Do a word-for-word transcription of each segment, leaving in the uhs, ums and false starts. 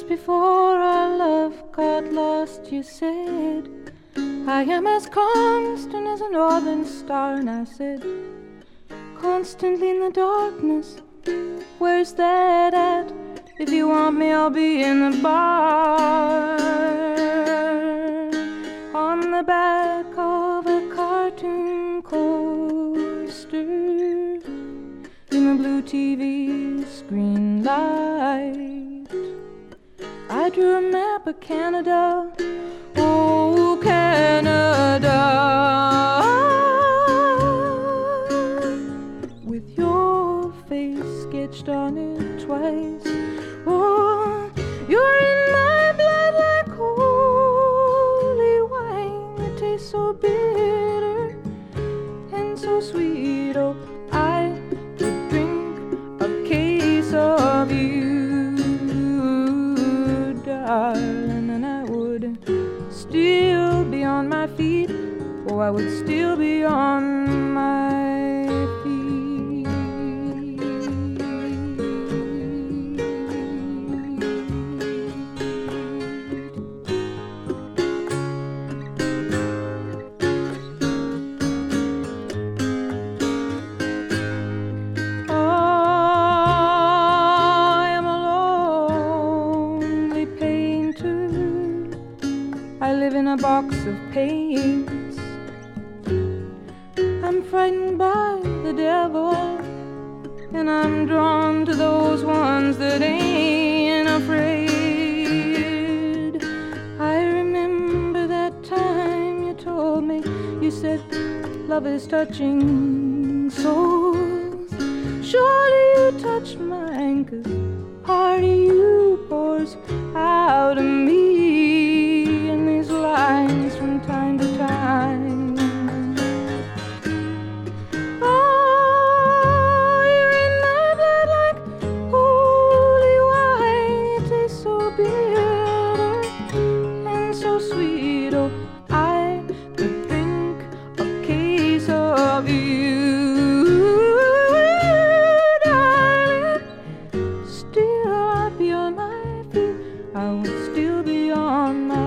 before our love got lost, you said, I am as constant as a northern star. And I said, constantly in the darkness, where's that at? If you want me, I'll be in the bar. On the back of a cartoon coaster, in the blue T V screen light, I drew a map of Canada. Oh, Canada, with your face sketched on it twice. Oh, you're in my blood like holy wine. It tastes so bitter and so sweet. Oh, I could drink a case of you, darling, and I would still be on my feet. Oh, I would still be on my a box of paints. I'm frightened by the devil, and I'm drawn to those ones that ain't afraid. I remember that time you told me, you said, love is touching souls. Surely you touch mine, 'cause part of you pours out of me. Lines from time to time. Oh, you're in my blood like holy wine. It tastes so bitter and so sweet. Oh, I could drink a case of you, darling. Still I'd be on my feet. I would still be on my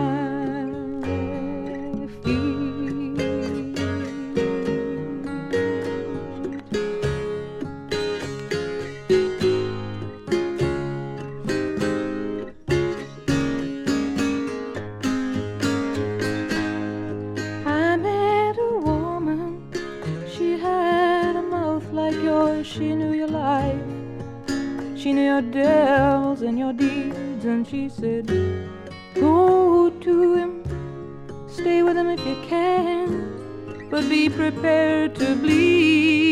she knew your life, she knew your devils and your deeds, and she said, go to him, stay with him if you can, but be prepared to bleed.